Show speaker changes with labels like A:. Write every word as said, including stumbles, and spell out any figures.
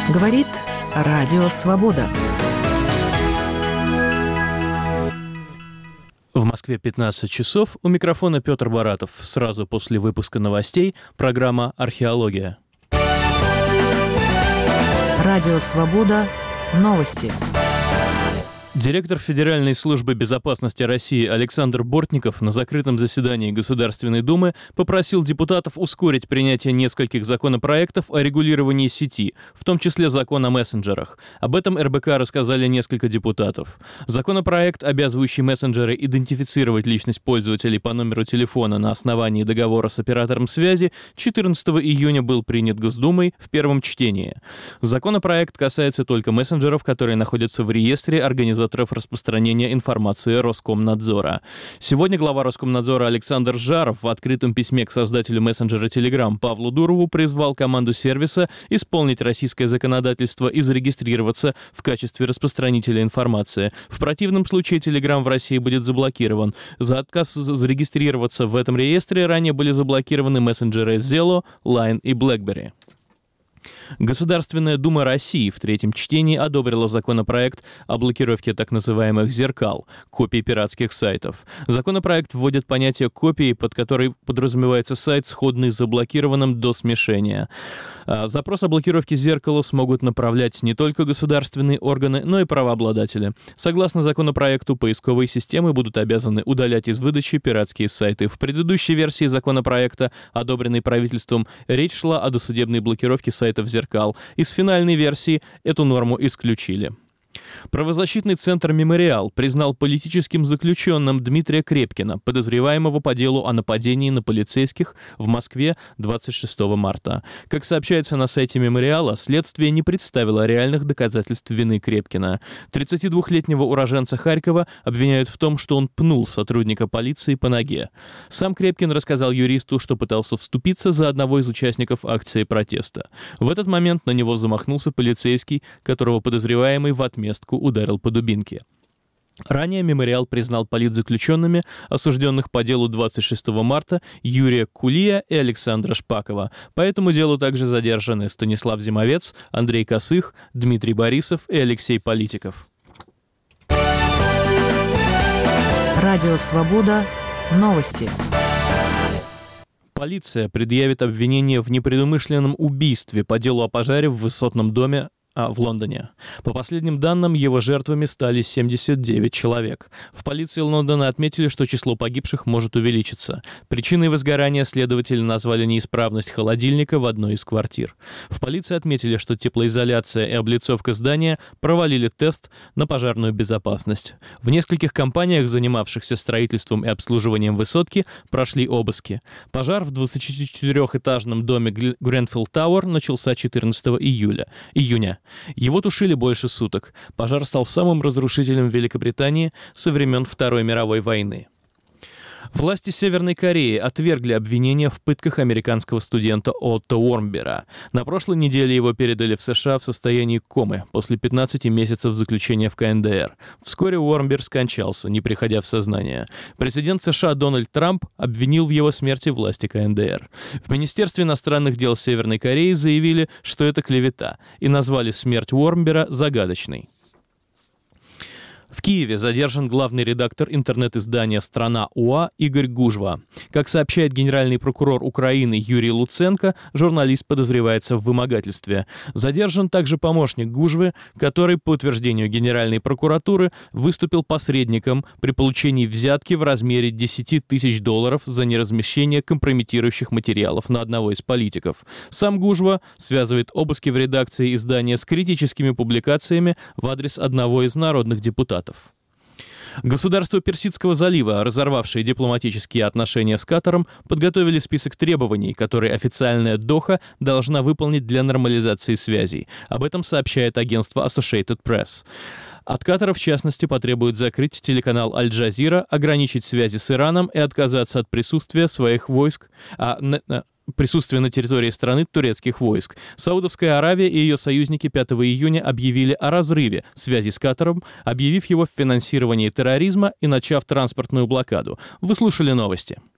A: Говорит Радио Свобода.
B: В Москве пятнадцать часов. У микрофона Петр Баратов. Сразу после выпуска новостей программа «Археология».
A: Радио Свобода. Новости.
B: Директор Федеральной службы безопасности России Александр Бортников на закрытом заседании Государственной Думы попросил депутатов ускорить принятие нескольких законопроектов о регулировании сети, в том числе закон о мессенджерах. Об этом эр бэ ка рассказали несколько депутатов. Законопроект, обязывающий мессенджеры идентифицировать личность пользователей по номеру телефона на основании договора с оператором связи, четырнадцатого июня был принят Госдумой в первом чтении. Законопроект касается только мессенджеров, которые находятся в реестре организаторов распространения информации Роскомнадзора. Сегодня глава Роскомнадзора Александр Жаров в открытом письме к создателю мессенджера Telegram Павлу Дурову призвал команду сервиса исполнить российское законодательство и зарегистрироваться в качестве распространителя информации. В противном случае Telegram в России будет заблокирован. За отказ зарегистрироваться в этом реестре ранее были заблокированы мессенджеры Zello, Line и BlackBerry. Государственная Дума России в третьем чтении одобрила законопроект о блокировке так называемых «зеркал» — копий пиратских сайтов. Законопроект вводит понятие копии, под которой подразумевается сайт, сходный с заблокированным до смешения. Запрос о блокировке «зеркала» смогут направлять не только государственные органы, но и правообладатели. Согласно законопроекту, поисковые системы будут обязаны удалять из выдачи пиратские сайты. В предыдущей версии законопроекта, одобренной правительством, речь шла о досудебной блокировке сайтов «зеркал». Из финальной версии эту норму исключили. Правозащитный центр «Мемориал» признал политическим заключенным Дмитрия Крепкина, подозреваемого по делу о нападении на полицейских в Москве двадцать шестого марта. Как сообщается на сайте «Мемориала», следствие не представило реальных доказательств вины Крепкина. тридцатидвухлетнего уроженца Харькова обвиняют в том, что он пнул сотрудника полиции по ноге. Сам Крепкин рассказал юристу, что пытался вступиться за одного из участников акции протеста. В этот момент на него замахнулся полицейский, которого подозреваемый в отместку ударил по дубинке. Ранее «Мемориал» признал политзаключенными, осужденных по делу двадцать шестого марта, Юрия Кулия и Александра Шпакова. По этому делу также задержаны Станислав Зимовец, Андрей Косых, Дмитрий Борисов и Алексей Политиков.
A: Радио Свобода. Новости.
B: Полиция предъявит обвинение в непредумышленном убийстве по делу о пожаре в высотном доме в Лондоне. По последним данным, его жертвами стали семьдесят девять человек. В полиции Лондона отметили, что число погибших может увеличиться. Причиной возгорания следователи назвали неисправность холодильника в одной из квартир. В полиции отметили, что теплоизоляция и облицовка здания провалили тест на пожарную безопасность. В нескольких компаниях, занимавшихся строительством и обслуживанием высотки, прошли обыски. Пожар в двадцатичетырёхэтажном доме Гренфелл Тауэр начался четырнадцатого июня. Его тушили больше суток. Пожар стал самым разрушительным в Великобритании со времен Второй мировой войны. Власти Северной Кореи отвергли обвинения в пытках американского студента Отто Уормбера. На прошлой неделе его передали в США в состоянии комы после пятнадцати месяцев заключения в ка эн дэ эр. Вскоре Уормбер скончался, не приходя в сознание. Президент США Дональд Трамп обвинил в его смерти власти ка эн дэ эр. В Министерстве иностранных дел Северной Кореи заявили, что это клевета, и назвали смерть Уормбера загадочной. В Киеве задержан главный редактор интернет-издания «Страна ОА» Игорь Гужва. Как сообщает генеральный прокурор Украины Юрий Луценко, журналист подозревается в вымогательстве. Задержан также помощник Гужвы, который, по утверждению Генеральной прокуратуры, выступил посредником при получении взятки в размере десять тысяч долларов за неразмещение компрометирующих материалов на одного из политиков. Сам Гужва связывает обыски в редакции издания с критическими публикациями в адрес одного из народных депутатов. Государства Персидского залива, разорвавшие дипломатические отношения с Катаром, подготовили список требований, которые официальная Доха должна выполнить для нормализации связей. Об этом сообщает агентство Associated Press. От Катара, в частности, потребуют закрыть телеканал Аль-Джазира, ограничить связи с Ираном и отказаться от присутствия своих войск, а, на, присутствия на территории страны турецких войск. Саудовская Аравия и ее союзники пятого июня объявили о разрыве связи с Катаром, объявив его в финансировании терроризма и начав транспортную блокаду. Вы слушали новости.